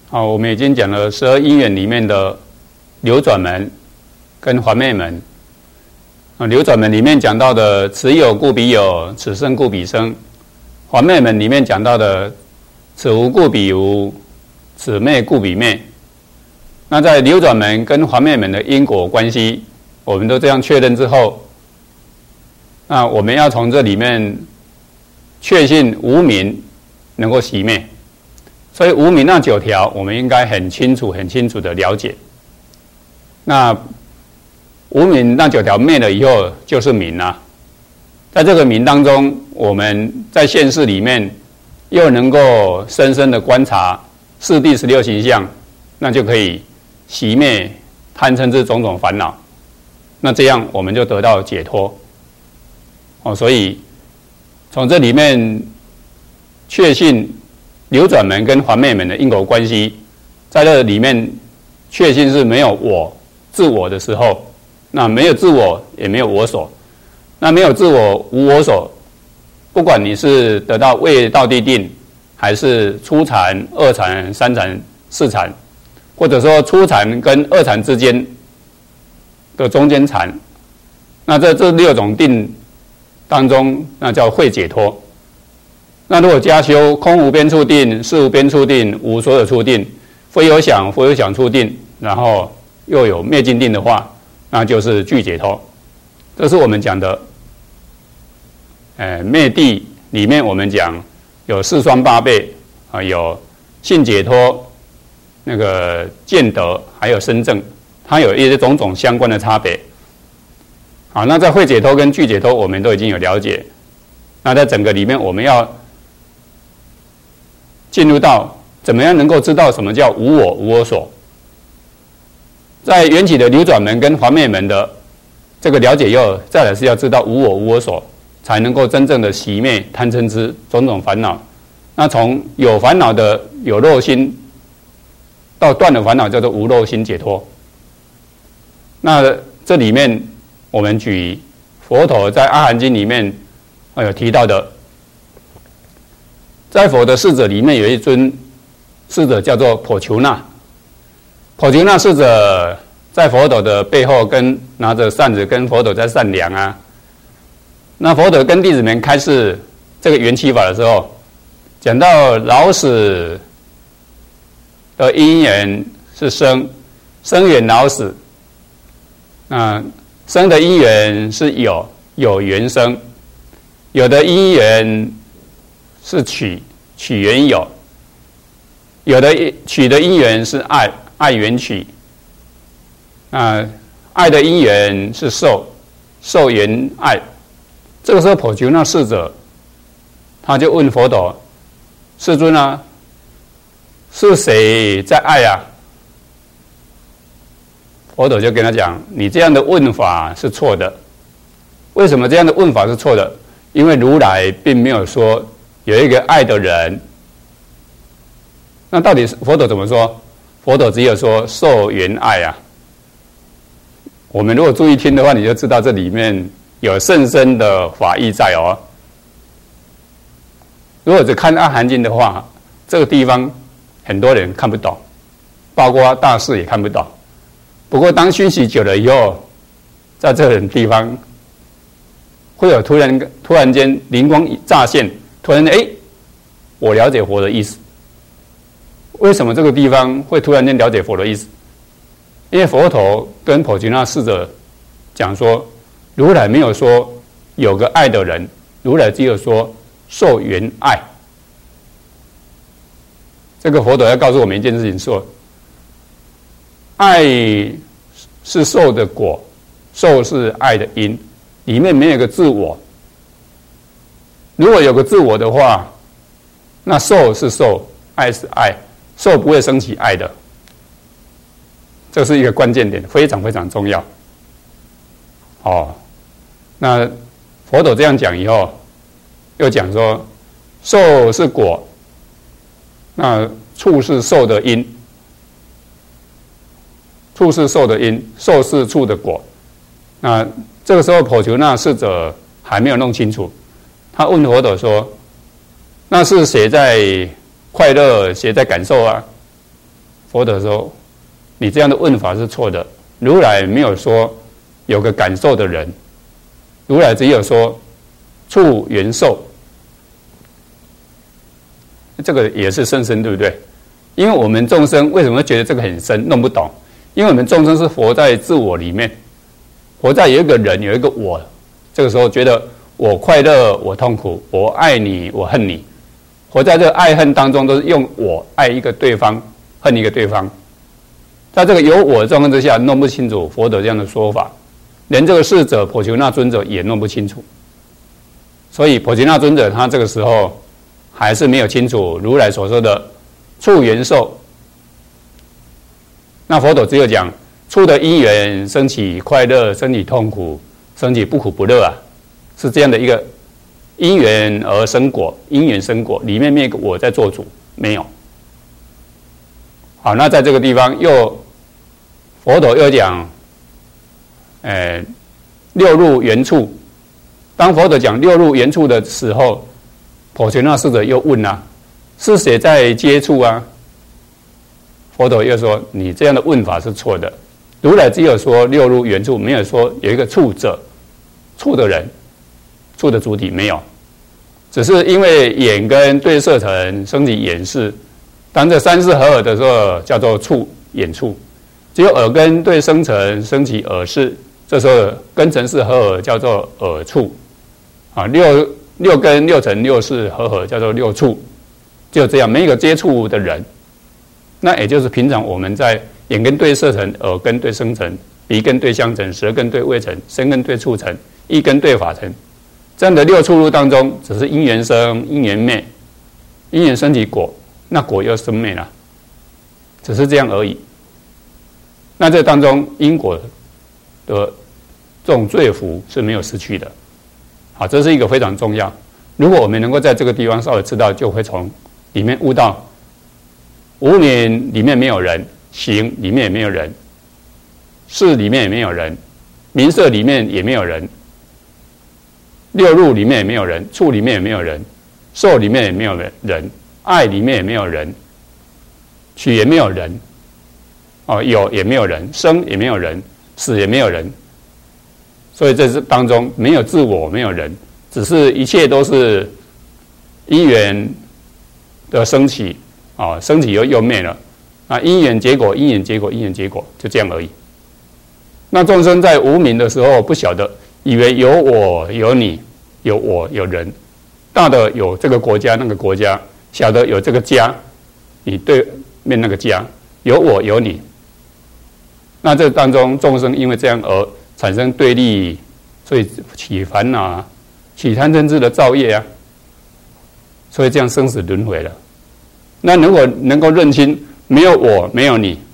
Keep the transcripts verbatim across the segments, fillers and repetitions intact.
好，我们已经讲了十二因缘里面的流转门跟还灭门。啊，流转门里面讲到的此有故彼有，此生故彼生；还灭门里面讲到的此无故彼无，此灭故彼灭。那在流转门跟还灭门的因果关系，我们都这样确认之后，那我们要从这里面确信无明能够熄灭。所以无明那九条，我们应该很清楚、很清楚的了解。那无明那九条灭了以后，就是明啊。在这个明当中，我们在现世里面又能够深深的观察四谛十六行相，那就可以熄灭贪嗔痴种种烦恼。那这样我们就得到解脱。哦，所以从这里面确信流转门跟还灭门的因果关系，在这里面确信是没有我自我的时候，那没有自我也没有我所，那没有自我无我所，不管你是得到未到地定，还是初禅、二禅、三禅、四禅，或者说初禅跟二禅之间的中间禅，那在这六种定当中，那叫慧解脱。那如果加修空无边处定、事无边处定、无所有处定、非有想、非有想处定，然后又有灭尽定的话，那就是具解脱。这是我们讲的，呃，灭地里面我们讲有四双八倍啊，有性解脱、那个见得，还有身证，它有一些种种相关的差别。好，那在慧解脱跟具解脱，我们都已经有了解。那在整个里面，我们要进入到怎么样能够知道什么叫无我无我所。在缘起的流转门跟还灭门的这个了解以后，再来是要知道无我无我所，才能够真正的熄灭贪嗔痴种种烦恼。那从有烦恼的有漏心，到断了烦恼叫做无漏心解脱。那这里面我们举佛陀在《阿含经》里面有提到的，在佛的侍者里面有一尊侍者叫做婆求那。婆求那侍者在佛陀的背后跟拿着扇子跟佛陀在善良啊。那佛陀跟弟子们开示这个缘起法的时候，讲到老死的因缘是生，生缘老死。那生的因缘是有，有缘生；有的因缘是取，取缘有；有的取的因缘是爱，爱缘取。那爱的因缘是受，受缘爱。这个时候，婆求那侍者他就问佛陀：“世尊啊，是谁在爱啊？”佛陀就跟他讲：“你这样的问法是错的。为什么这样的问法是错的？因为如来并没有说有一个爱的人。那到底佛陀怎么说？佛陀只有说受缘爱啊。我们如果注意听的话，你就知道这里面有甚深的法义在哦。如果只看《阿含经》的话，这个地方很多人看不懂，包括大士也看不懂。不过当熏习久了以后，在这种地方会有突然突然间灵光乍现，突然哎，我了解佛的意思。为什么这个地方会突然间了解佛的意思？因为佛陀跟婆求那侍者讲说，如来没有说有个爱的人，如来只有说受缘爱。这个佛陀要告诉我们一件事情，说爱是受的果，受是爱的因，里面没有一个自我。如果有个自我的话，那受是受，爱是爱，受不会升起爱的。这是一个关键点，非常非常重要。哦，那佛陀这样讲以后，又讲说，受是果，那处是受的因。处是受的因，受是处的果。那这个时候，婆求那侍者还没有弄清楚，他问佛陀说：“那是谁在快乐，谁在感受啊？” 佛陀说，你这样的问法是错的。如来没有说有个感受的人，如来只有说处缘受，这个也是甚深，对不对？因为我们众生为什么会觉得这个很深，弄不懂？因为我们众生是活在自我里面，活在有一个人，有一个我，这个时候觉得我快乐，我痛苦，我爱你，我恨你，活在这个爱恨当中，都是用我爱一个对方，恨一个对方。在这个有我的状况之下，弄不清楚佛陀这样的说法，连这个逝者婆求那尊者也弄不清楚。所以婆求那尊者他这个时候还是没有清楚如来所说的处缘受。那佛陀只有讲处的因缘升起快乐，升起痛苦，升起不苦不乐啊，是这样的一个因缘而生果，因缘生果里面没有一个我在做主，没有。好，那在这个地方又佛陀又讲，呃，六入缘处。当佛陀讲六入缘处的时候，婆求那逝者又问啊，是谁在接触啊？佛陀又说，你这样的问法是错的。如来只有说六入缘处，没有说有一个处者，处的人，处的主体没有，只是因为眼根对色尘升起眼识，当这三世合耳的时候叫做处眼处，只有耳根对声尘升起耳识，这时候根尘识合耳叫做耳处，啊，六六根六尘六识合合叫做六处，就这样，没有接触的人，那也就是平常我们在眼根对色尘，耳根对声尘，鼻根对香尘，舌根对味尘，身根对触尘，意根对法尘，这样的六处路当中，只是因缘生，因缘灭，因缘升起果，那果又生灭了，只是这样而已。那这当中因果的这种罪福是没有失去的。好，这是一个非常重要。如果我们能够在这个地方稍微知道，就会从里面悟到，无名里面没有人，行里面也没有人，事里面也没有人，名色里面也没有人，六入里面也没有人，处里面也没有人，受里面也没有人，爱里面也没有人，取也没有人，哦，有也没有人，生也没有人，死也没有人。所以这是当中没有自我，没有人，只是一切都是因缘的升起，啊，升起又又灭了，啊，因缘结果，因缘结果，因缘结果，就这样而已。那众生在无明的时候不晓得，以为有我有你，有我有人，大的有这个国家那个国家，小的有这个家，你对面那个家，有我有你。那这当中众生因为这样而产生对立，所以起烦恼，起贪嗔痴的造业啊，所以这样生死轮回了。那如果能够认清没有我没有你，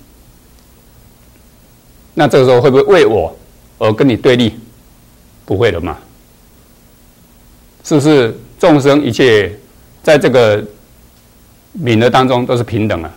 那这个时候会不会为我而跟你对立？不会了嘛？是不是众生一切在这个泯的当中都是平等啊？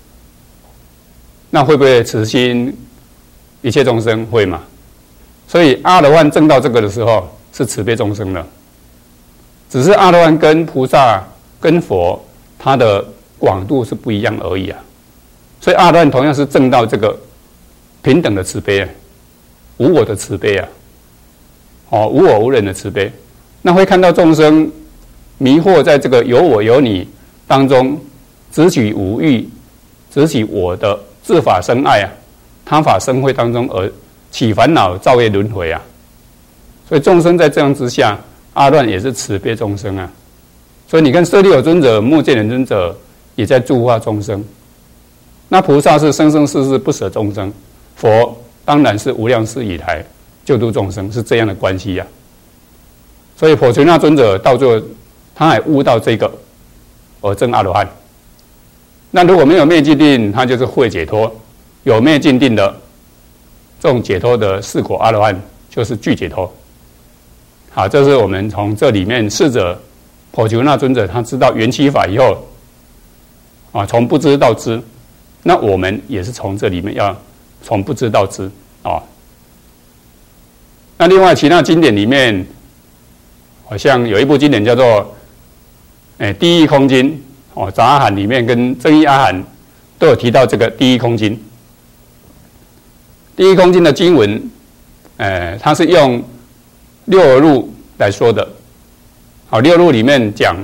那会不会慈心一切众生？会嘛？所以阿罗汉证到这个的时候是慈悲众生了，只是阿罗汉跟菩萨跟佛他的广度是不一样而已啊。所以阿罗汉同样是证到这个平等的慈悲啊，无我的慈悲啊，哦，无我无人的慈悲。那会看到众生迷惑在这个有我有你当中，执取五欲，执取我的自法生爱啊，他法生慧当中而起烦恼造业轮回啊。所以众生在这样之下，阿罗汉也是慈悲众生啊。所以你看舍利弗尊者、目犍连尊者也在度化众生。那菩萨是生生世世不舍众生，佛当然是无量世以来救度众生，是这样的关系呀、啊。所以婆求那尊者到最后他还悟到这个而证阿罗汉。那如果没有灭尽定，他就是慧解脱；有灭尽定的这种解脱的四果阿罗汉，就是具解脱。好，这是我们从这里面试着婆求那尊者他知道缘起法以后，啊，从不知到知。那我们也是从这里面要从不知到知啊。那另外其他经典里面，好像有一部经典叫做《诶第一空经》哦，杂阿含里面跟增一阿含都有提到这个第一空经。第一空经的经文，呃，它是用六合路来说的。好，六路里面讲，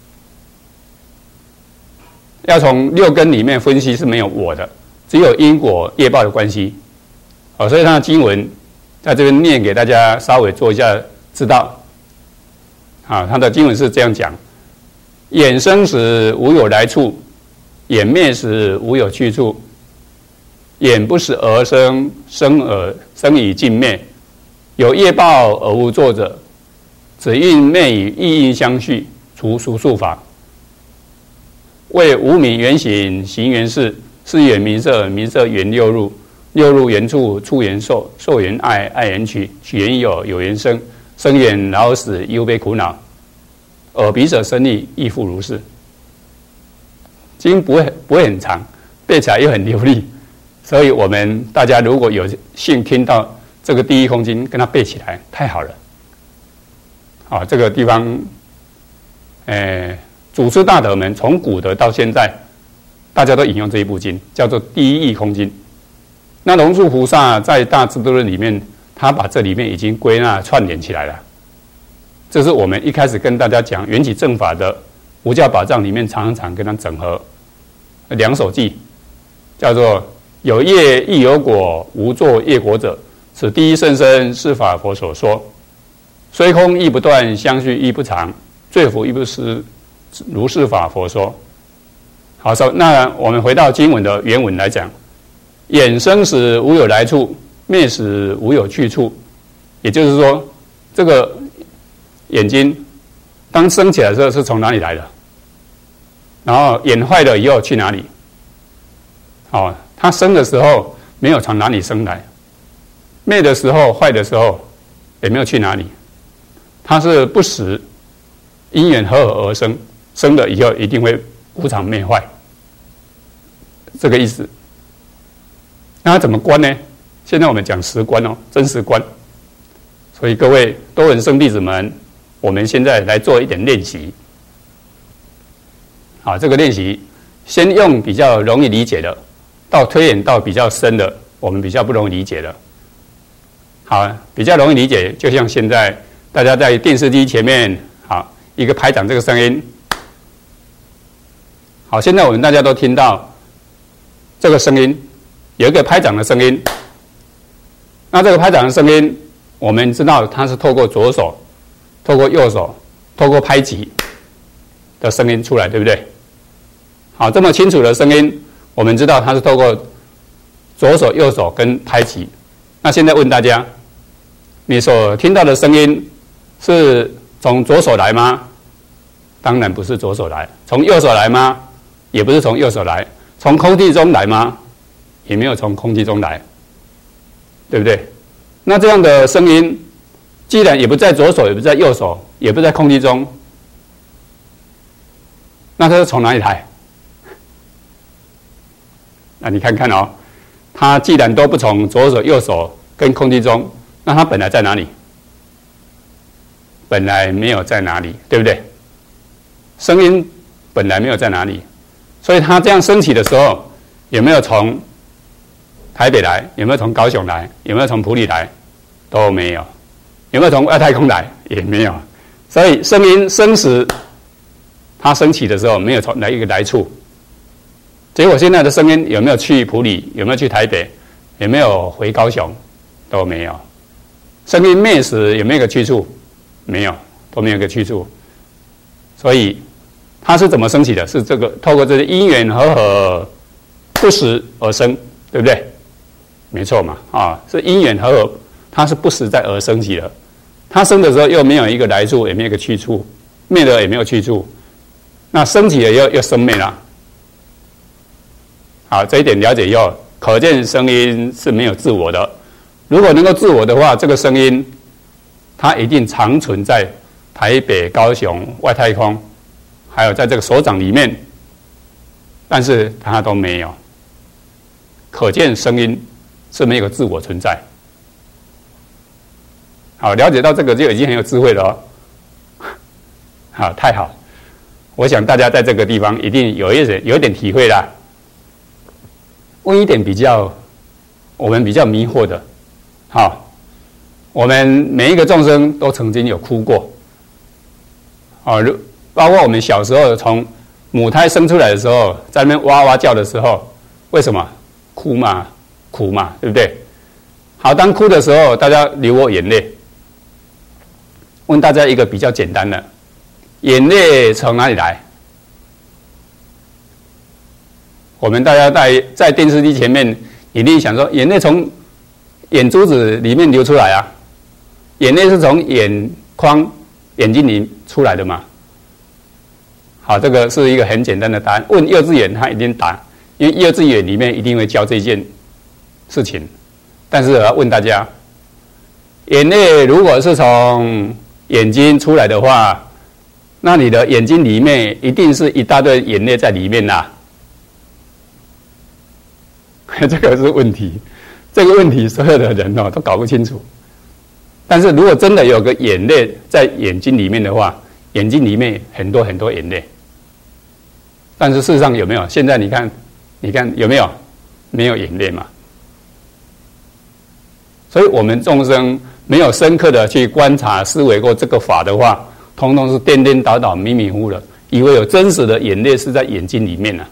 要从六根里面分析是没有我的，只有因果业报的关系。好，所以它的经文在这边念给大家稍微做一下知道。啊，它的经文是这样讲：眼生时无有来处，眼灭时无有去处。眼不使而生，生而生以尽灭。有业报而无作者，只因昧与意因相续，除俗数法。为无名原形，行原事，事缘名色，名色缘六入，六入缘处，处缘受，受缘爱，爱缘取，取缘有，有缘生，生缘老死，忧悲苦恼。耳鼻舌身意，亦复如是。经不会不会很长，背起来又很流利。所以我们大家如果有幸听到这个第一空经，跟它背起来，太好了。好，这个地方，呃，祖师大德们从古德到现在，大家都引用这一部经，叫做《第一义空经》。那龙树菩萨在《大智度论》里面，他把这里面已经归纳串联起来了。这是我们一开始跟大家讲缘起正法的无教宝藏里面，常常跟它整合两首记，叫做有业亦有果，无作业果者，此第一甚深，是法佛所说。虽空亦不断，相续亦不长，罪福亦不失，如是法佛说。好，那我们回到经文的原文来讲，眼生时无有来处，灭时无有去处。也就是说，这个眼睛当生起来的时候是从哪里来的？然后眼坏了以后去哪里？哦，它生的时候没有从哪里生来，灭的时候坏的时候也没有去哪里，它是不时因缘合合而生，生了以后一定会无常灭坏，这个意思。那它怎么观呢？现在我们讲实观哦，真实观。所以各位多闻生弟子们，我们现在来做一点练习。好，这个练习先用比较容易理解的，到推演到比较深的，我们比较不容易理解的。好，比较容易理解，就像现在大家在电视机前面，好，一个拍掌这个声音。好，现在我们大家都听到这个声音，有一个拍掌的声音。那这个拍掌的声音，我们知道它是透过左手、透过右手、透过拍击的声音出来，对不对？好，这么清楚的声音，我们知道它是透过左手、右手跟拍击。那现在问大家，你所听到的声音是从左手来吗？当然不是左手来。从右手来吗？也不是从右手来。从空气中来吗？也没有从空气中来，对不对？那这样的声音，既然也不在左手，也不在右手，也不在空气中，那它是从哪里来？那你看看哦，它既然都不从左手、右手跟空气中，那它本来在哪里？本来没有在哪里，对不对？声音本来没有在哪里，所以它这样升起的时候，有没有从台北来？有没有从高雄来？有没有从埔里来？都没有。有没有从外太空来？也没有。所以声音升时，它升起的时候没有从来一个来处。结果现在的声音有没有去埔里？有没有去台北？有没有回高雄？都没有。声音灭时有没有一个去处？没有，都没有一个去处。所以它是怎么升起的？是这个透过这些因缘和合不时而生，对不对？没错嘛，啊，是因缘和合，它是不时在而升起的。它生的时候又没有一个来处，也没有一个去处，灭了也没有去处，那升起了又又生灭了。好，这一点了解以后，可见声音是没有自我的。如果能够自我的话，这个声音它一定常存在台北、高雄、外太空，还有在这个手掌里面，但是它都没有。可见声音是没有个自我存在。好，了解到这个就已经很有智慧了哦。好，太好！我想大家在这个地方一定有一点有一点体会啦。 问一点比较我们比较迷惑的，好，我们每一个众生都曾经有哭过，啊，包括我们小时候从母胎生出来的时候，在那边哇哇叫的时候，为什么？哭嘛，苦嘛，对不对？好，当哭的时候，大家流过眼泪。问大家一个比较简单的，眼泪从哪里来？我们大家在在电视机前面一定想说，眼泪从眼珠子里面流出来啊，眼泪是从眼眶、眼睛里出来的嘛？好，这个是一个很简单的答案。问幼稚园，他一定答，因为幼稚园里面一定会教这件事情。但是我要问大家，眼泪如果是从眼睛出来的话，那你的眼睛里面一定是一大堆眼泪在里面啦。这个是问题，这个问题所有的人哦都搞不清楚。但是如果真的有个眼泪在眼睛里面的话，眼睛里面很多很多眼泪。但是事实上有没有？现在你看，你看有没有？没有眼泪嘛。所以我们众生没有深刻的去观察思维过这个法的话，通通是颠颠倒倒、迷迷糊糊的，以为有真实的眼泪是在眼睛里面呢、啊。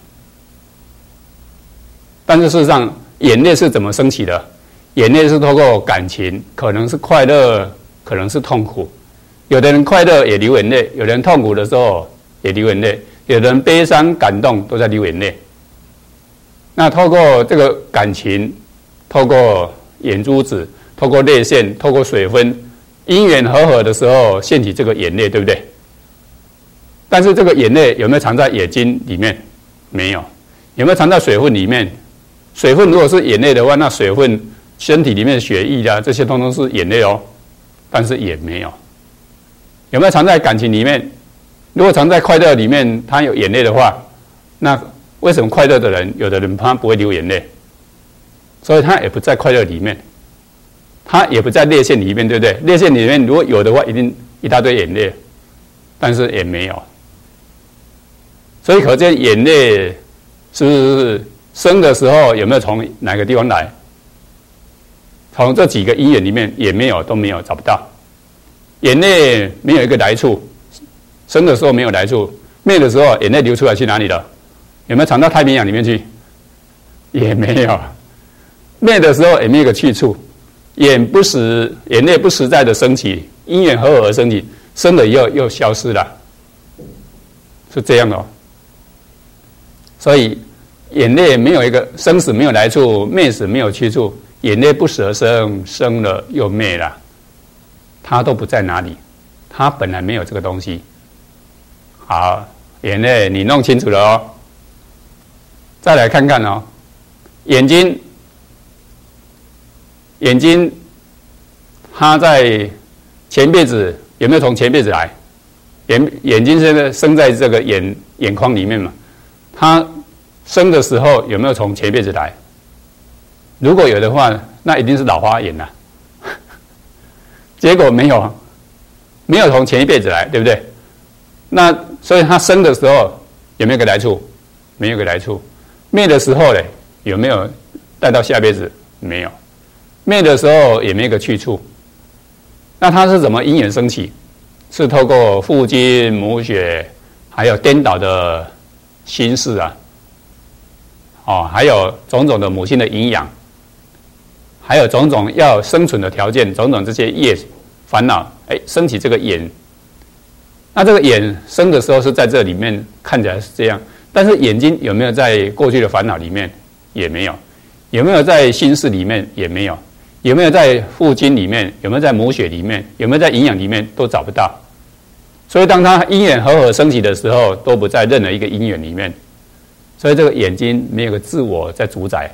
但是事实上，眼泪是怎么升起的？眼泪是透过感情，可能是快乐，可能是痛苦。有的人快乐也流眼泪，有人痛苦的时候也流眼泪，有的人悲伤、感动都在流眼泪。那透过这个感情，透过眼珠子，透过泪腺，透过水分，因缘和合的时候现起这个眼泪，对不对？但是这个眼泪有没有藏在眼睛里面？没有。有没有藏在水分里面？水分如果是眼泪的话，那水分身体里面的血液啊，这些通通是眼泪哦，但是也没有。有没有藏在感情里面？如果藏在快乐里面，他有眼泪的话，那为什么快乐的人，有的人他不会流眼泪？所以他也不在快乐里面，他也不在泪腺里面，对不对？泪腺里面如果有的话，一定一大堆眼泪，但是也没有。所以可见眼泪是不是生的时候有没有从哪个地方来？从这几个因缘里面也没有，都没有，找不到。眼泪没有一个来处，生的时候没有来处，灭的时候眼泪流出来去哪里了？有没有藏到太平洋里面去？也没有。灭的时候也没有一个去处，眼不实，眼泪不实在的升起，因缘合合而升起，生了以后又消失了，是这样的哦。所以眼泪没有一个生死没有来处，灭死没有去处，眼泪不时而生，生了又灭了，它都不在哪里，它本来没有这个东西。好，眼泪你弄清楚了哦。再来看看哦，眼睛，眼睛，它在前辈子有没有从前辈子来？眼眼睛现在生在这个眼眼眶里面嘛，它生的时候有没有从前辈子来？如果有的话，那一定是老花眼了。结果没有，没有从前一辈子来，对不对？那所以它生的时候有没有个来处？没有个来处。灭的时候呢，有没有带到下辈子？没有。灭的时候也没有个去处。那它是怎么因缘升起？是透过父精母血，还有颠倒的心事啊，哦，还有种种的母亲的营养，还有种种要生存的条件，种种这些业烦恼，哎，升起这个眼。那这个眼生的时候是在这里面，看起来是这样，但是眼睛有没有在过去的烦恼里面？也没有。有没有在心事里面？也没有。有没有在父精里面？有没有在母血里面？有没有在营养里面？都找不到。所以当它因缘合合升起的时候，都不在任何一个因缘里面。所以这个眼睛没有个自我在主宰，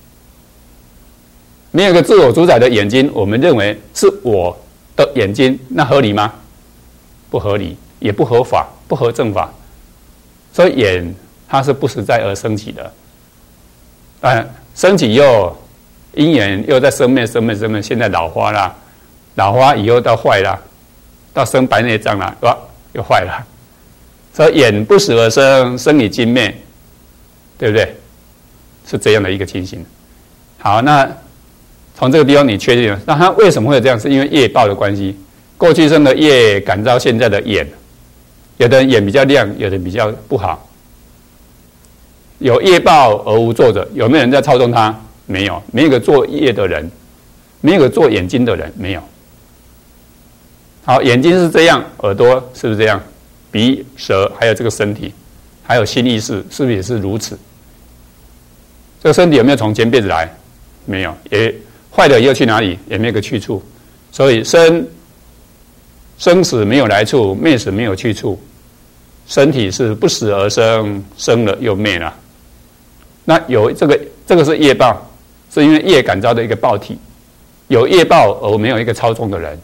没有个自我主宰的眼睛，我们认为是我的眼睛，那合理吗？不合理，也不合法，不合正法。所以眼它是不实在而升起的，但升起又因缘又在生灭生灭生灭，现在老花啦，老花以后到坏啦，到生白内障啦，哇，又坏了。所以眼不实而生，生以精灭，对不对？ 是这样的一个情形。好，那从这个地方你确定了，那它为什么会有这样？是因为业报的关系，过去生的业感召现在的眼，有的人眼比较亮，有的比较不好。有业报而无作者，有没有人在操纵它？没有，没有个做业的人，没有个做眼睛的人，没有。好，眼睛是这样，耳朵是不是这样？鼻、舌，还有这个身体，还有心意识，是不是也是如此？这个身体有没有从前辈子来？没有，也坏了又去哪里？也没有个去处。所以生生死没有来处，灭死没有去处。身体是不死而生，生了又灭了。那有这个，这个是业报，是因为业感召的一个报体，有业报而没有一个操纵的人，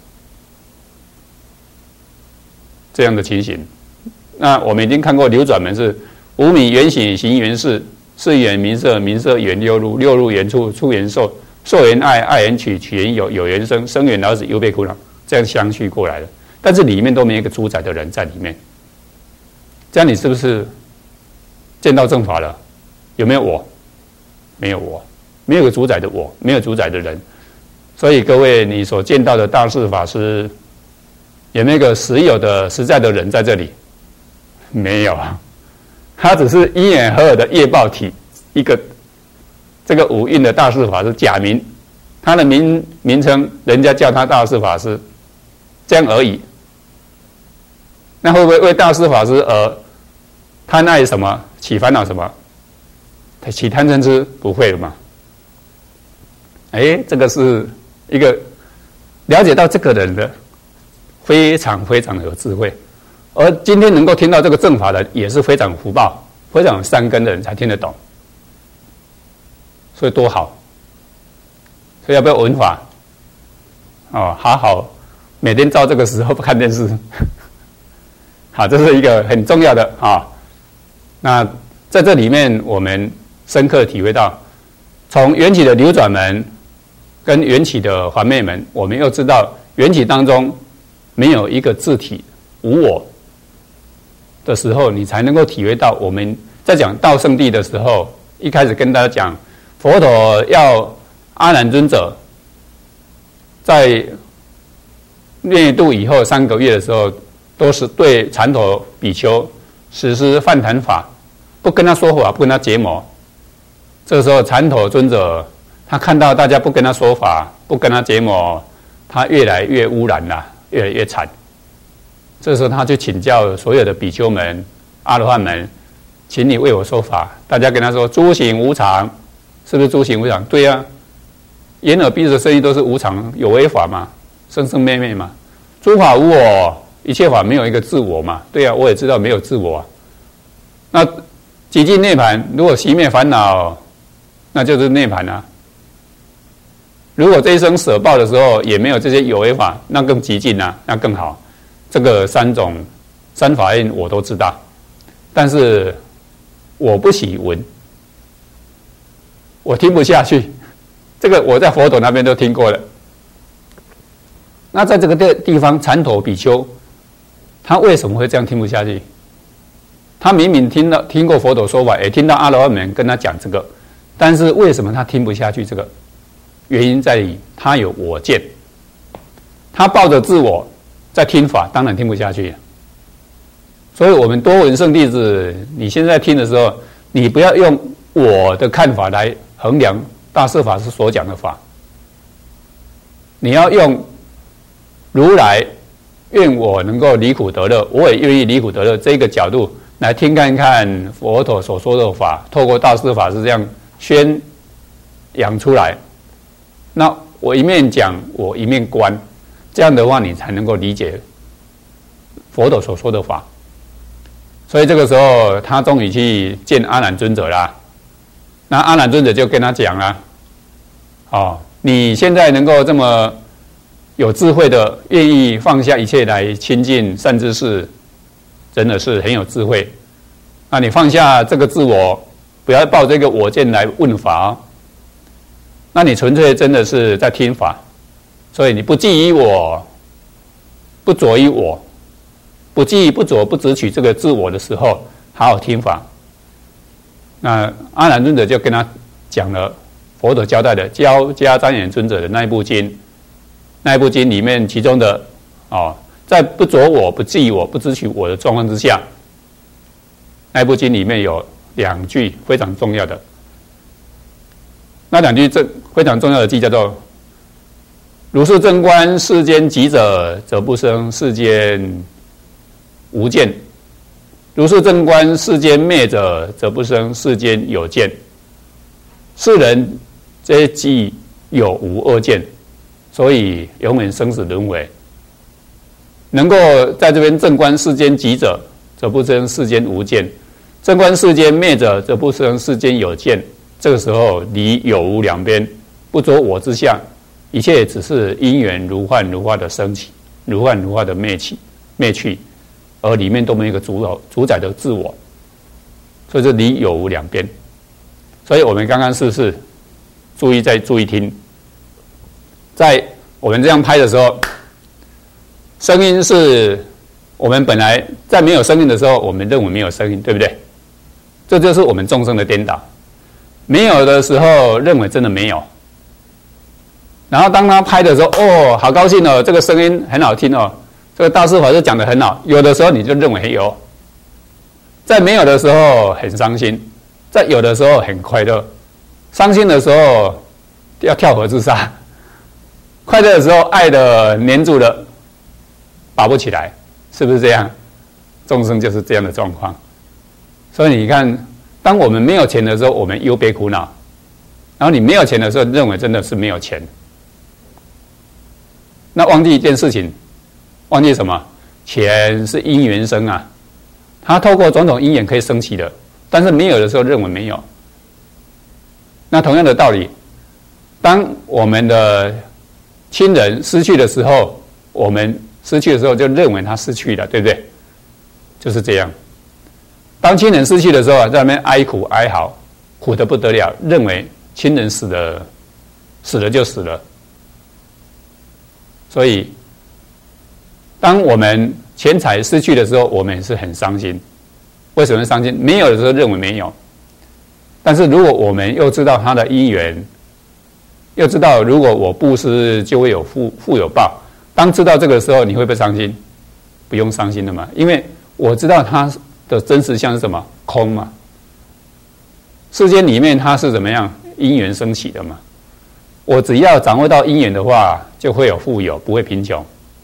这样的情形。那我们已经看过流转门是无名缘行，行缘事，事缘名色，名色缘六入，六入缘触，触缘受，受缘爱，爱缘取，取缘有，有缘生，生缘老死，忧悲苦恼，这样相续过来的。但是里面都没有一个主宰的人在里面，这样你是不是见到正法了？有没有我？没有我，没有个主宰的我，没有主宰的人。所以各位，你所见到的大士法师，有没有一个实有的实在的人在这里？没有啊，他只是因缘合合的业报体，一个这个五蕴的大士法师假名，他的名名称人家叫他大士法师，这样而已。那会不会为大士法师而贪爱什么，起烦恼什么？起贪嗔痴不会了嘛？哎，这个是一个了解到这个人的非常非常有智慧，而今天能够听到这个正法的也是非常福报、非常有善根的人才听得懂，所以多好！所以要不要闻法？哦，好好每天照这个时候不看电视，好，这是一个很重要的啊、哦。那在这里面，我们深刻体会到，从缘起的流转门跟缘起的环昧门，我们又知道缘起当中没有一个自体无我的时候，你才能够体会到我们在讲道圣地的时候，一开始跟大家讲，佛陀要阿难尊者在灭度以后三个月的时候，都是对禅陀比丘实施梵谈法，不跟他说法，不跟他结魔。这个时候禅陀尊者他看到大家不跟他说法，不跟他结魔，他越来越污染了，越来越惨。这时候他就请教所有的比丘们、阿罗汉们，请你为我说法。大家跟他说诸行无常，是不是诸行无常？对啊，眼耳鼻舌身意都是无常，有为法嘛，生生灭灭嘛。诸法无我，一切法没有一个自我嘛。对啊，我也知道没有自我啊。那极尽涅槃，如果熄灭烦恼，那就是涅槃啊。如果这一生舍报的时候也没有这些有为法，那更极尽啊，那更好。这个三种三法印我都知道，但是我不喜闻，我听不下去。这个我在佛陀那边都听过了。那在这个地地方，禅陀比丘他为什么会这样听不下去？他明明听到听过佛陀说法，也听到阿罗汉们跟他讲这个，但是为什么他听不下去？这个原因在于他有我见，他抱着自我在听法，当然听不下去。所以我们多闻圣弟子，你现在听的时候，你不要用我的看法来衡量大舍法师所讲的法，你要用如来愿我能够离苦得乐，我也愿意离苦得乐这个角度来听看看佛陀所说的法，透过大师法师这样宣扬出来。那我一面讲，我一面观，这样的话你才能够理解佛陀所说的法。所以这个时候他终于去见阿难尊者啦。那阿难尊者就跟他讲啦，哦，你现在能够这么有智慧的，愿意放下一切来亲近善知识，真的是很有智慧。那你放下这个自我，不要抱这个我见来问法，那你纯粹真的是在听法。所以你不记于我，不着于我，不记不着不执取这个自我的时候，好好听法。那阿难尊者就跟他讲了佛陀交代的交家庄严尊者的那一部经，那一部经里面其中的哦，在不着我、不记我、不知取我的状况之下，那一部经里面有两句非常重要的，那两句这非常重要的句叫做“如是正观世间集者，则不生世间无见；如是正观世间灭者，则不生世间有见。世人皆即有无二见，所以永远生死轮回。能够在这边正观世间集者，则不生世间无见；正观世间灭者，则不生世间有见。这个时候离有无两边，不着我之相，一切只是因缘如幻如化的升起，如幻如化的灭起灭去，而里面都没有一个主主宰的自我，所以这离有无两边。所以我们刚刚是不是注意再注意听，在我们这样拍的时候，声音是我们本来在没有声音的时候，我们认为没有声音，对不对？这就是我们众生的颠倒。没有的时候认为真的没有，然后当他拍的时候，哦，好高兴哦，这个声音很好听哦，这个大师法师讲得很好。有的时候你就认为有，在没有的时候很伤心，在有的时候很快乐。伤心的时候要跳河自杀，快乐的时候爱的黏住了，拔不起来，是不是这样？众生就是这样的状况。所以你看，当我们没有钱的时候，我们忧悲苦恼；然后你没有钱的时候，认为真的是没有钱。那忘记一件事情，忘记什么？钱是因缘生啊，它透过种种因缘可以升起的，但是没有的时候认为没有。那同样的道理，当我们的亲人失去的时候，我们失去的时候就认为他失去了，对不对？就是这样。当亲人失去的时候啊，在那边哀苦哀嚎，苦得不得了，认为亲人死了，死了就死了。所以，当我们钱财失去的时候，我们也是很伤心。为什么伤心？没有的时候认为没有，但是如果我们又知道他的因缘，又知道如果我布施就会有富富有报，当知道这个时候，你会不会伤心？不用伤心的嘛，因为我知道他的真实相是什么？空嘛。世间里面它是怎么样？因缘升起的嘛。我只要掌握到因缘的话，就会有富有，不会贫穷。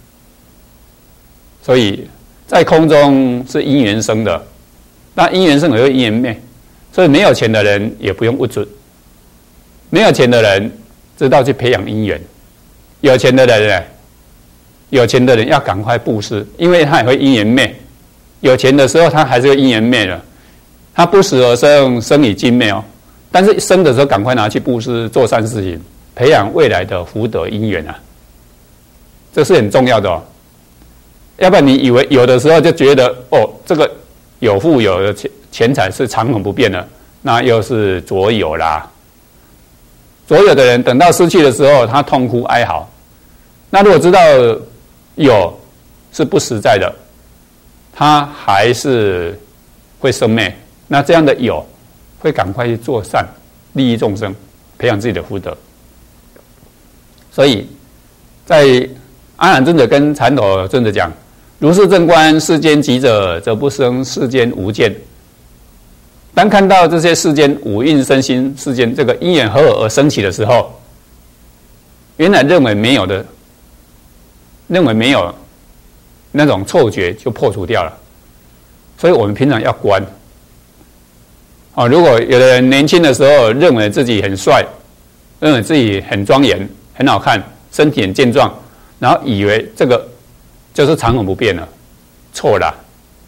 所以在空中是因缘生的，那因缘生也会因缘灭。所以没有钱的人也不用物质，没有钱的人知道去培养因缘，有钱的人呢，有钱的人要赶快布施，因为他也会因缘灭。有钱的时候他还是会因缘灭的，他不死而生，生已尽灭哦。但是生的时候赶快拿去布施，做善事情，培养未来的福德因缘啊，这是很重要的哦。要不然你以为有的时候就觉得哦，这个有富有的钱钱财是长恒不变的，那又是左有啦。左有的人等到失去的时候，他痛哭哀嚎。那如果知道有是不实在的，他还是会生灭。那这样的有会赶快去做善，利益众生，培养自己的福德。所以在阿难尊者跟禅陀尊者讲，如是正观世间集者，则不生世间无见。当看到这些世间五蕴身心世间这个因缘合而升起的时候，原来认为没有的，认为没有那种错觉就破除掉了。所以我们平常要观。哦，如果有的人年轻的时候认为自己很帅，认为自己很庄严、很好看，身体很健壮，然后以为这个就是长恒不变了，错了。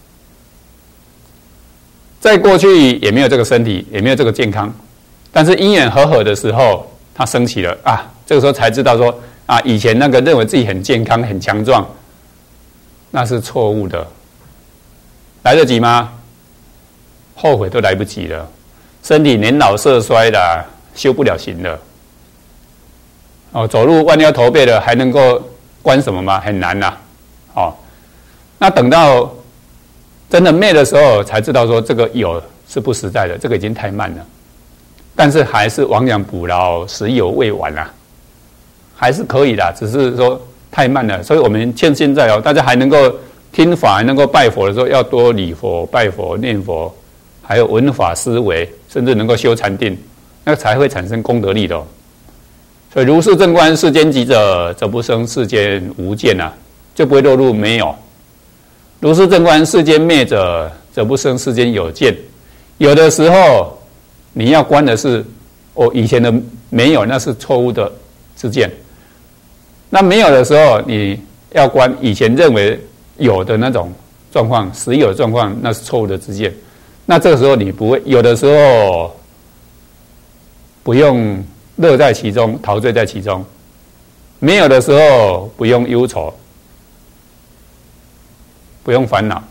在过去也没有这个身体，也没有这个健康，但是因缘和合的时候，它升起了啊，这个时候才知道说啊，以前那个认为自己很健康、很强壮，那是错误的。来得及吗？后悔都来不及了，身体年老色衰的，修不了行了。哦，走路弯腰驼背的，还能够观什么吗？很难呐、啊。哦，那等到真的灭的时候，才知道说这个有是不实在的，这个已经太慢了。 但是还是亡羊补牢，时有未晚啊，还是可以的，只是说太慢了。所以我们趁现在哦，大家还能够听法，还能够拜佛的时候，要多礼佛、拜佛、念佛，还有闻法思维，甚至能够修禅定，那才会产生功德力的哦。所以如是正观世间集者，则不生世间无见啊，就不会落入没有。如是正观世间灭者，则不生世间有见。有的时候你要观的是哦，以前的没有，那是错误的知见。那没有的时候，你要观以前认为有的那种状况，实有状况，那是错误的知见。那这个时候你不会，有的时候不用乐在其中，陶醉在其中；没有的时候不用忧愁，不用烦恼。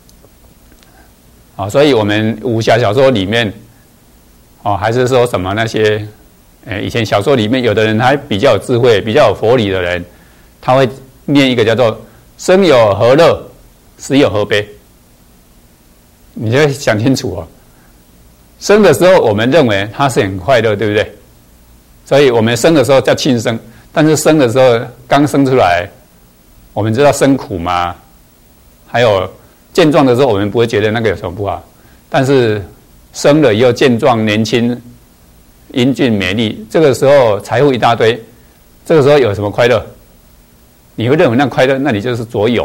啊，所以我们武侠小说里面，哦，还是说什么那些，呃，以前小说里面有的人还比较有智慧、比较有佛理的人，他会念一个叫做“生有何乐，死有何悲”。你就想清楚哦。生的时候，我们认为他是很快乐，对不对？所以我们生的时候叫庆生，但是生的时候刚生出来，我们知道生苦吗？还有健壮的时候，我们不会觉得那个有什么不好，但是生了以后健壮、年轻、英俊、美丽，这个时候财富一大堆，这个时候有什么快乐？你会认为那快乐，那你就是左有。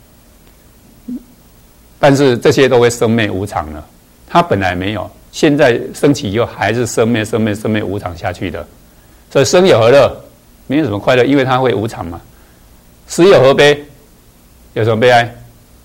但是这些都会生灭无常了，它本来没有，现在升起以后还是生灭、生灭、生灭无常下去的。所以生有何乐？没有什么快乐，因为它会无常嘛。死有何悲？有什么悲哀？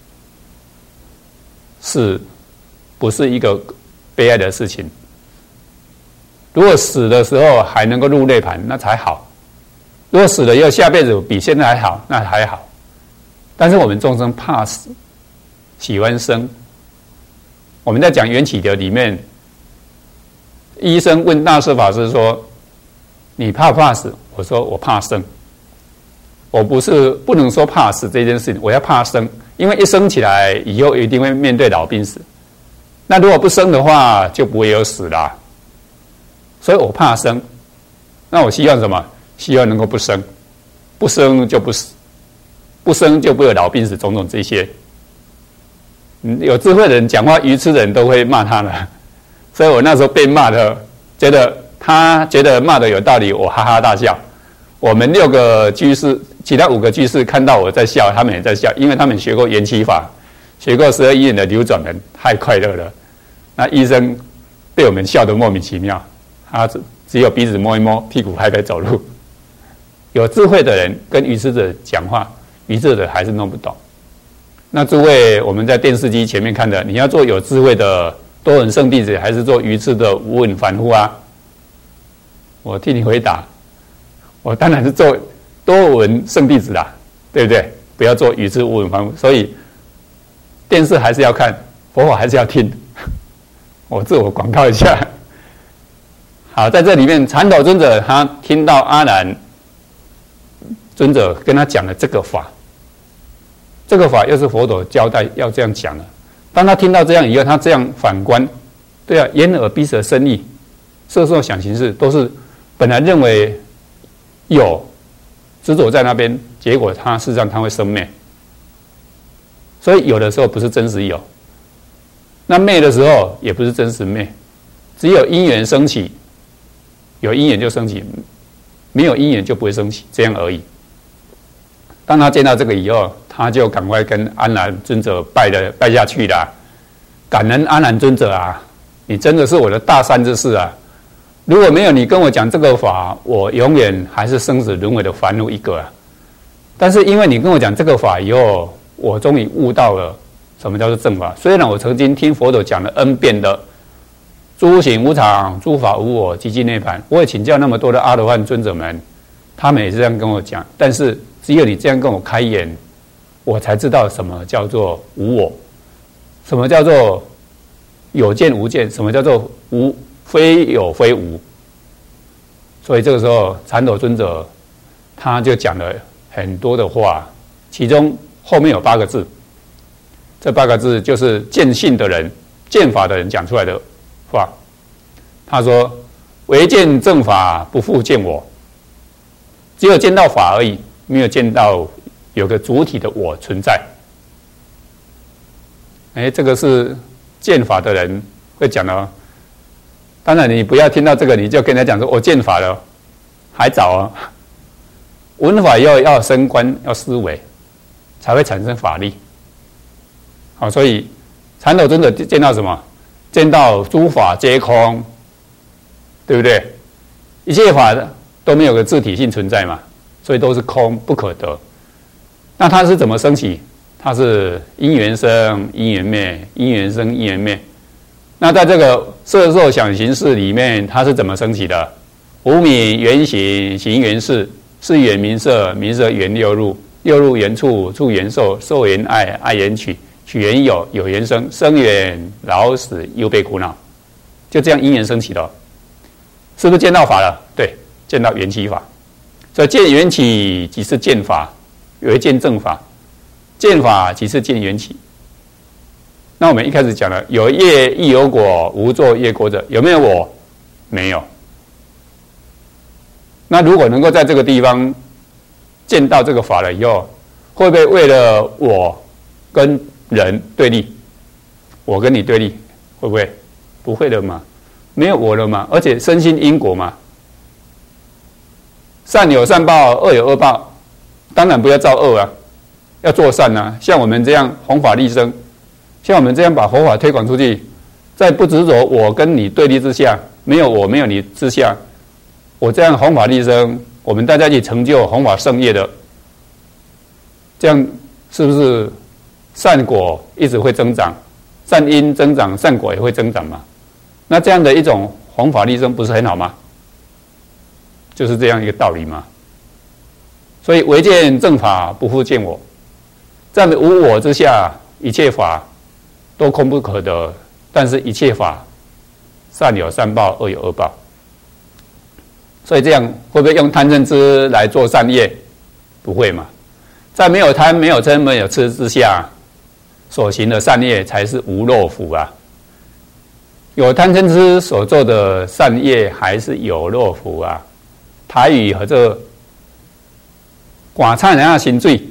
死不是一个悲哀的事情。如果死的时候还能够入涅盘，那才好；如果死了以后下辈子比现在还好，那还好。但是我们众生怕死，喜欢生。我们在讲缘起的里面，医生问大师法师说：“你怕不怕死？”我说：“我怕生。”我不是不能说怕死这件事情，我要怕生，因为一生起来以后一定会面对老病死。那如果不生的话，就不会有死啦。所以我怕生。那我希望什么？希望能够不生，不生就不死，不生就不会有老病死种种这些。有智慧的人讲话愚痴的人都会骂他了，所以我那时候被骂的，觉得他觉得骂的有道理，我哈哈大笑。我们六个居士，其他五个居士看到我在笑，他们也在笑，因为他们学过缘起法，学过十二因缘的流转门，太快乐了。那医生被我们笑得莫名其妙，他只只有鼻子摸一摸，屁股拍拍走路。有智慧的人跟愚痴者讲话，愚痴者还是弄不懂。那诸位，我们在电视机前面看的，你要做有智慧的多闻圣弟子，还是做愚痴的无闻凡夫啊？我替你回答，我当然是做多闻圣弟子啦，对不对？不要做愚痴无闻凡夫。所以电视还是要看，佛法还是要听。我自我广告一下。好，在这里面，禅斗尊者他听到阿难尊者跟他讲了这个法。这个法又是佛陀交代要这样讲的。当他听到这样以后，他这样反观，对啊，眼耳鼻舌身意、色受想行识，都是本来认为有执着在那边，结果他事实上他会生灭。所以有的时候不是真实有，那灭的时候也不是真实灭，只有因缘升起，有因缘就升起，没有因缘就不会升起，这样而已。当他见到这个以后，他就赶快跟阿难尊者拜了拜下去了。感恩阿难尊者啊，你真的是我的大善知识啊！如果没有你跟我讲这个法，我永远还是生死轮回的凡夫一个啊。但是因为你跟我讲这个法以后，我终于悟到了什么叫做正法。虽然我曾经听佛陀讲了 N 遍的诸行无常、诸法无我、寂寂涅槃，我也请教那么多的阿罗汉尊者们，他们也是这样跟我讲，但是只有你这样跟我开眼，我才知道什么叫做无我，什么叫做有见无见，什么叫做无非有非无。所以这个时候，禅斗尊者他就讲了很多的话，其中后面有八个字，这八个字就是见性的人、见法的人讲出来的话。他说：“ 唯见正法，不复见我。只有见到法而已，没有见到有个主体的我存在。哎，这个是见法的人会讲的哦。当然，你不要听到这个，你就跟他讲说：“我见法了。”还早啊！闻法要要升观，要思维，才会产生法力。好，所以禅陀尊者见到什么？见到诸法皆空，对不对？一切法都没有个自体性存在嘛，所以都是空，不可得。那它是怎么升起？它是因缘生，因缘灭，因缘生，因缘灭。那在这个色受想行识里面，它是怎么升起的？无名缘行，行缘事，事缘名色，名色缘六入，六入缘触，触缘受，受缘爱，爱缘取，取缘有，有缘生，生缘老死忧悲苦恼，就这样因缘升起的，是不是见到法了？对，见到缘起法。所以见缘起即是见法，有一见正法，见法即是见缘起。那我们一开始讲了，有业亦有果，无作业果者，有没有我？没有。那如果能够在这个地方见到这个法了以后，会不会为了我跟人对立？我跟你对立，会不会？不会的嘛，没有我了嘛，而且深信因果嘛，善有善报，恶有恶报，当然不要造恶啊，要做善啊。像我们这样弘法利生，像我们这样把佛法推广出去，在不执着我跟你对立之下，没有我没有你之下，我这样弘法利生，我们大家一起成就弘法圣业的，这样是不是善果一直会增长？善因增长，善果也会增长嘛？那这样的一种弘法利生不是很好吗？就是这样一个道理嘛。所以唯见正法，不复见我。在无我之下，一切法都空不可得，但是一切法善有善报，恶有恶报。所以这样会不会用贪嗔痴来做善业？不会嘛。在没有贪、没有嗔、没有痴之下所行的善业才是无漏福啊。有贪嗔痴所做的善业还是有漏福啊。台语和这赶菜人家行水，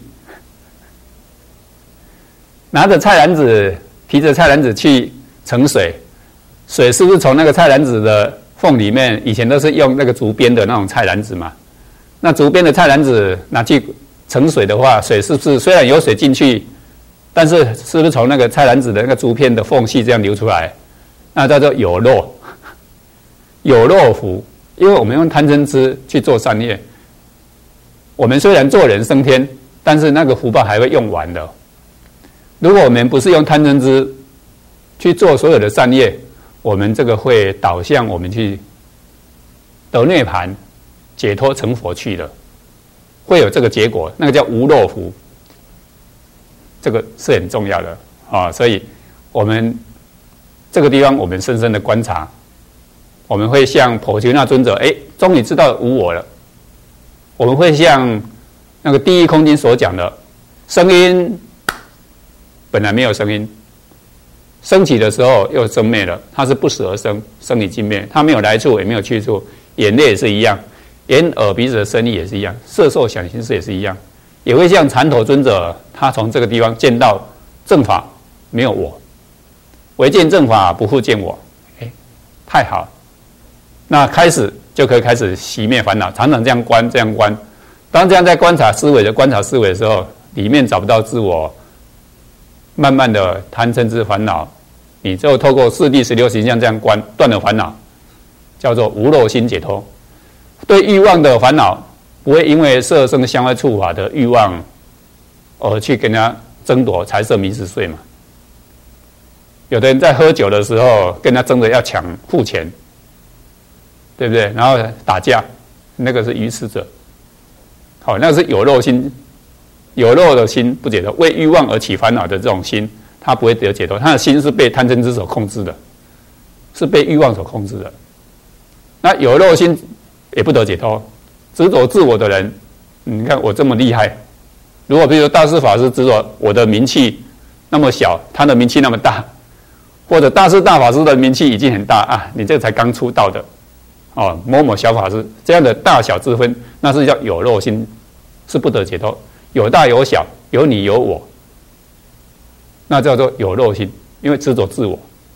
拿着菜篮子，提着菜篮子去盛水，水是不是从那个菜篮子的缝里面？以前都是用那个竹编的那种菜篮子嘛。那竹编的菜篮子拿去盛水的话，水是不是虽然有水进去，但是是不是从那个菜篮子的那个竹片的缝隙这样流出来？那叫做有漏，有漏福。因为我们用贪嗔痴去做善业，我们虽然做人升天，但是那个福报还会用完的。如果我们不是用贪嗔痴去做所有的善业，我们这个会导向我们去得涅槃、解脱成佛去的，会有这个结果，那个叫无漏福。这个是很重要的啊，所以我们这个地方我们深深的观察。我们会像普贤那尊者，哎，终于知道无我了。我们会像那个第一空经所讲的，声音本来没有声音，升起的时候又生灭了，它是不死而生，生理尽灭，它没有来处也没有去处。眼泪也是一样，眼耳鼻子的身意也是一样，色受想行识也是一样，也会像禅陀尊者，他从这个地方见到正法，没有我，唯见正法，不复见我。哎，太好。那开始就可以开始熄灭烦恼，常常这样观，这样观。当这样在观察思维的观察思维的时候，里面找不到自我，慢慢的贪嗔痴烦恼，你就透过四谛十六行相这样观，断了烦恼，叫做无漏心解脱。对欲望的烦恼，不会因为色声香味触法的欲望而去跟人家争夺财色名食睡嘛。有的人在喝酒的时候跟他争着要抢付钱，对不对？然后打架，那个是愚痴者。好，那个是有漏心，有漏的心不解脱，为欲望而起烦恼的这种心，他不会得解脱。他的心是被贪嗔痴所控制的，是被欲望所控制的。那有漏心也不得解脱，执着自我的人，你看我这么厉害，如果比如说大师法师执着我的名气那么小，他的名气那么大，或者大师大法师的名气已经很大啊，你这才刚出道的。 哦，某某小法师这样的大小之分，那是叫有漏心，是不得解脱。有大有小，有你有我，那叫做有漏心，因为执着自我。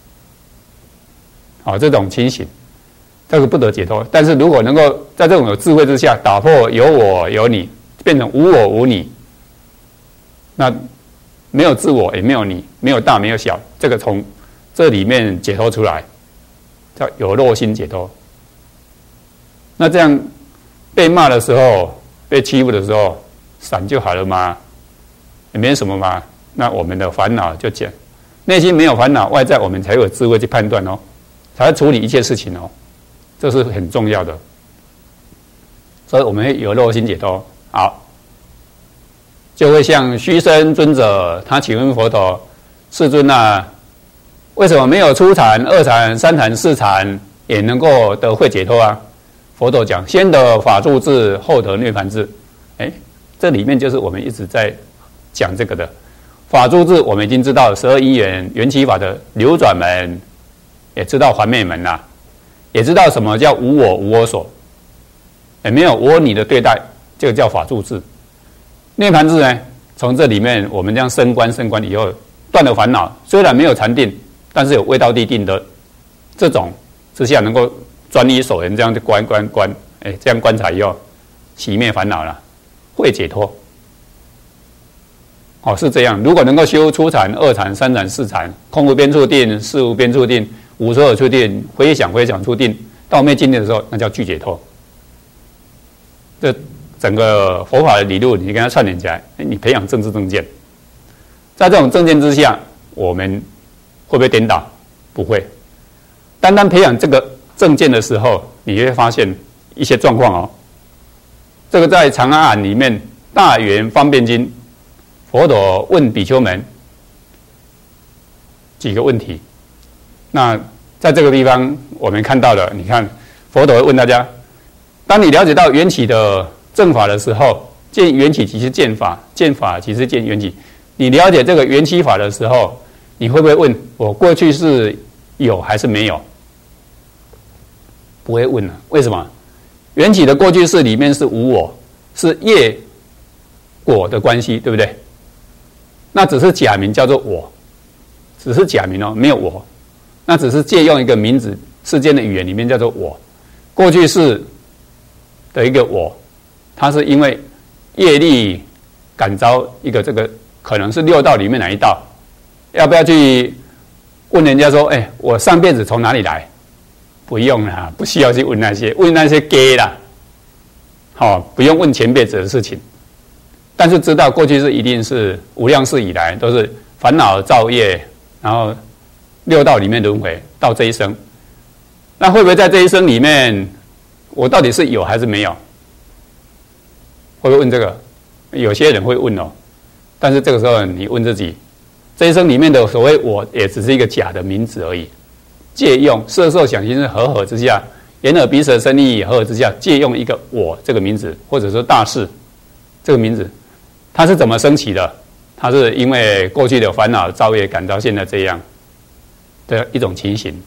好、哦，这种情形，这个不得解脱。但是如果能够在这种有智慧之下，打破有我有你，变成无我无你，那没有自我，也没有你，没有大没有小，这个从这里面解脱出来，叫有漏心解脱。那这样被骂的时候，被欺负的时候，闪就好了吗？也没什么嘛。那我们的烦恼就减，内心没有烦恼，外在我们才有智慧去判断哦，才会处理一切事情哦，这是很重要的。所以我们会有漏心解脱，好，就会像虚生尊者，他请问佛陀：世尊啊，为什么没有初禅、二禅、三禅、四禅也能够得慧解脱啊？佛陀讲：先得法住智，后得涅盘智。哎，这里面就是我们一直在讲这个的。法住智，我们已经知道十二因缘缘起法的流转门，也知道还灭门啦、啊，也知道什么叫无我无我所，也没有我你的对待，这个叫法住智。涅盘智呢，从这里面我们这样升观升观以后，断了烦恼，虽然没有禅定，但是有未到地定的这种之下，能够专一守人，这样就观观观，哎，这样观察以后，熄灭烦恼了，会解脱。哦，是这样。如果能够修初禅、二禅、三禅、四禅，空无边处定、事无边处定、无所有处定、非想非想处定，到灭尽定的时候，那叫具解脱。这整个佛法的理论，你跟它串联起来，你培养正知正见，在这种正见之下，我们会不会颠倒？不会。单单培养这个正见的时候，你会发现一些状况哦。这个在《长阿含》里面，《大圆方便经》，佛陀问比丘们几个问题。那在这个地方，我们看到了，你看佛陀会问大家：当你了解到缘起的正法的时候，见缘起即是见法，见法即是见缘起。你了解这个缘起法的时候，你会不会问我过去是有还是没有？不会问了、啊，为什么？缘起的过去式里面是无我，是业果的关系，对不对？那只是假名叫做我，只是假名哦，没有我，那只是借用一个名字，世间的语言里面叫做我。过去式的一个我，它是因为业力感召一个这个可能是六道里面哪一道，要不要去问人家说，哎，我上辈子从哪里来？不用啦，不需要去问那些，问那些 gay 啦，好、哦，不用问前辈子的事情。但是知道过去是一定是无量世以来都是烦恼造业，然后六道里面轮回到这一生，那会不会在这一生里面，我到底是有还是没有？会不会问这个？有些人会问哦，但是这个时候你问自己，这一生里面的所谓我也只是一个假的名字而已，借用色受想行识和合之下，眼耳鼻舌身意和合之下，借用一个我这个名字，或者说大士这个名字。它是怎么升起的？它是因为过去的烦恼造业感到现在这样的一种情形。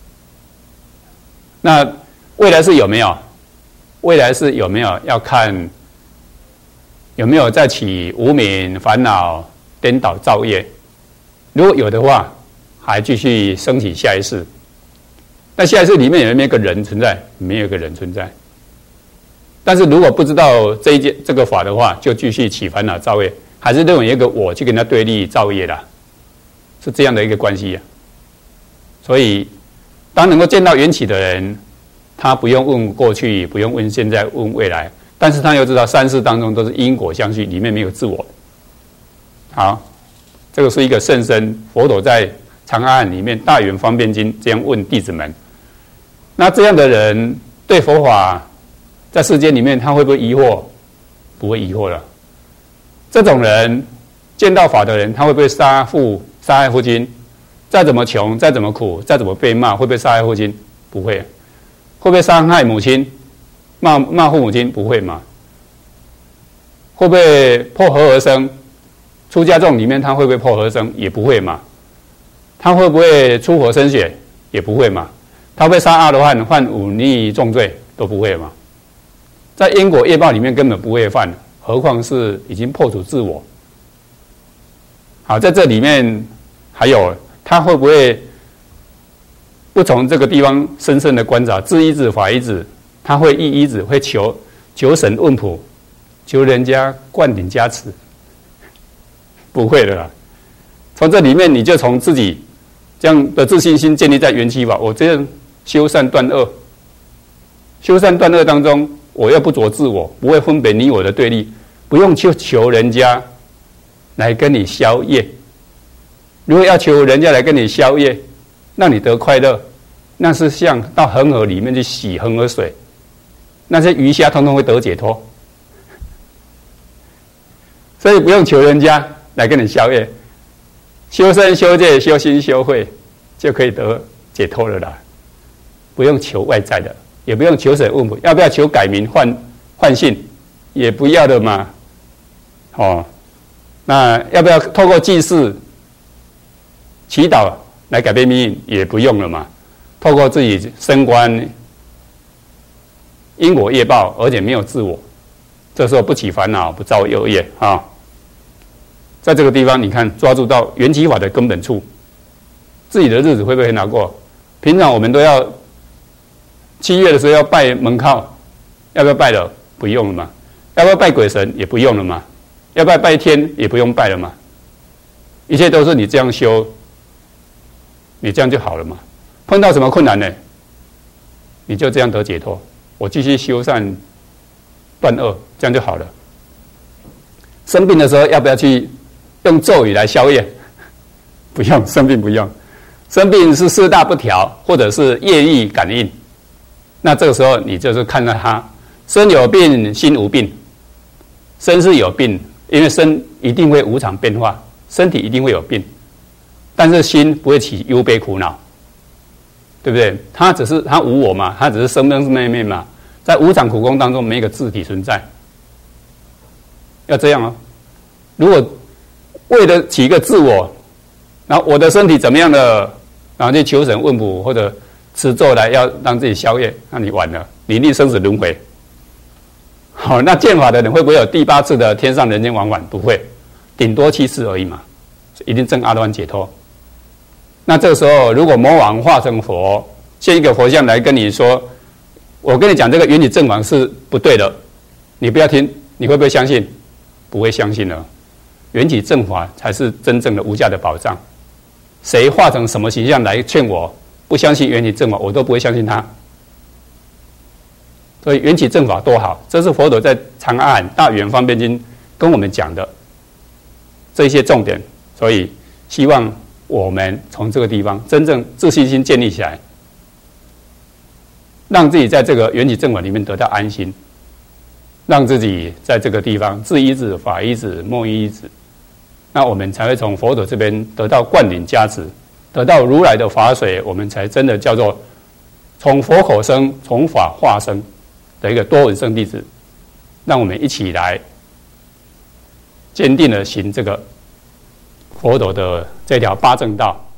那未来是有没有？未来是有没有？要看有没有再起无明烦恼颠倒造业。如果有的话，还继续升起下一世。那下一世里面有没有一个人存在？没有一个人存在。但是如果不知道这一件这个法的话，就继续起烦恼造业，还是认为一个我去跟他对立造业啦，是这样的一个关系啊。所以，当能够见到缘起的人，他不用问过去，不用问现在，问未来，但是他又知道三世当中都是因果相续，里面没有自我。好，这个是一个甚深，佛陀在《长阿含》里面《大圆方便经》这样问弟子们。那这样的人对佛法，在世间里面，他会不会疑惑？不会疑惑了。这种人见到法的人，他会不会杀父、杀害父亲？再怎么穷，再怎么苦，再怎么被骂，会不会杀害父亲？不会。会不会伤害母亲？骂骂父母亲？不会嘛？会不会破和而生？出家众里面，他会不会破和生？也不会嘛。他会不会出火生血？也不会嘛。 他会杀阿罗汉犯忤逆重罪都不会嘛？在因果业报里面根本不会犯，何况是已经破除自我。好，在这里面还有他会不会不从这个地方深深的观察，智依止、法依止，他会意依止，会求求神问卜，求人家灌顶加持？不会的啦。从这里面你就从自己这样的自信心建立在缘起法，我这样修善断恶，修善断恶当中，我又不着自我，不会分别你我的对立，不用去求人家来跟你消业。如果要求人家来跟你消业，让你得快乐，那是像到恒河里面去洗恒河水，那些鱼虾通通会得解脱。所以不用求人家来跟你消业，修身修戒修心修慧就可以得解脱了啦。不用求外在的，也不用求神问卜，要不要求改名换换姓，也不要的嘛。哦，那要不要透过祭祀、祈祷来改变命运，也不用了嘛。透过自己升官、因果业报，而且没有自我，这时候不起烦恼，不造恶业啊。在这个地方，你看抓住到缘起法的根本处，自己的日子会不会很难过？平常我们都要七月的时候要拜门靠，要不要拜了？不用了嘛。要不要拜鬼神？也不用了嘛。要不要拜天？也不用拜了嘛。一切都是你这样修，你这样就好了嘛。碰到什么困难呢？你就这样得解脱。我继续修善断恶，这样就好了。生病的时候要不要去用咒语来消业？不用，生病不用。生病是四大不调，或者是业力感应。那这个时候你就是看到他身有病，心无病。身是有病，因为身一定会无常变化，身体一定会有病，但是心不会起忧悲苦恼，对不对？他只是他无我嘛，他只是生生灭灭嘛，在无常苦空当中没一个自体存在。要这样哦。如果为了起一个自我，然后我的身体怎么样的，然后去求神问卜或者持咒来要让自己消业，那你完了，你一定生死轮回。好，那见法的人会不会有第八次的天上人间往返？不会，顶多七次而已嘛，一定证阿罗汉解脱。那这个时候，如果魔王化成佛，现一个佛像来跟你说，我跟你讲这个缘起正法是不对的，你不要听，你会不会相信？不会相信了。缘起正法才是真正的无价的宝藏。谁化成什么形象来劝我不相信缘起正法，我都不会相信他。所以缘起正法多好，这是佛陀在《长阿含大圆方便经》跟我们讲的这一些重点。所以希望我们从这个地方真正自信心建立起来，让自己在这个缘起正法里面得到安心，让自己在这个地方智依止、法依止、默依止，那我们才会从佛陀这边得到灌顶加持，得到如来的法水，我们才真的叫做从佛口生，从法化生的一个多闻圣弟子。让我们一起来坚定的行这个佛陀的这条八正道。